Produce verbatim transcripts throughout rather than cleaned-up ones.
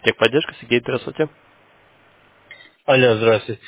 Техподдержка, Сергей, здравствуйте. Алло, здравствуйте.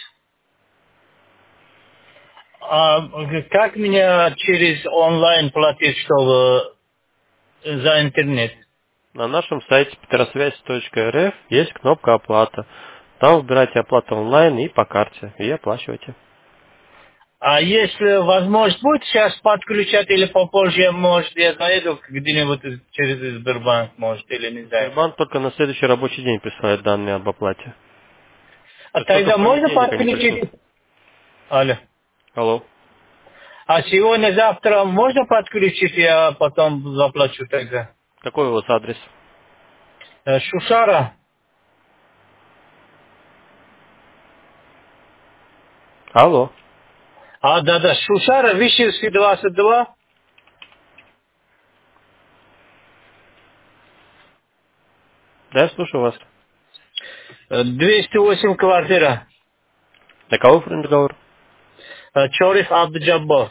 А как мне через онлайн платить, чтобы за интернет? На нашем сайте петросвязь точка эр эф есть кнопка «Оплата». Там выбирайте оплату онлайн и по карте, и оплачивайте. А если возможность будет сейчас подключать или попозже, может, я заеду где-нибудь через Сбербанк, может, или не знаю. Сбербанк только на следующий рабочий день присылает данные об оплате. А То есть только в тогда можно понедельник они пришлют. подключить? Алло. Алло. А сегодня, завтра можно подключить, я потом заплачу тогда. Какой у вас адрес? Э, Шушара. Алло. А, да-да, Шушара, Вишевский двадцать два, Да, я слушаю вас. э, двести восемь квартира. На кого оформлен договор? Э, Чорих Абджаббо.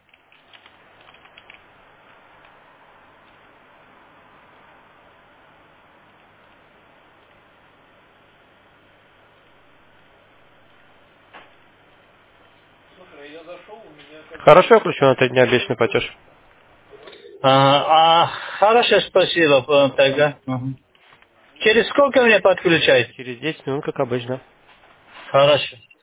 Хорошо, я включу на три дня обещанный платеж. А, а, хорошо, спасибо э, тогда. Мгм. Через сколько меня подключать? Через десять минут, как обычно. Хорошо.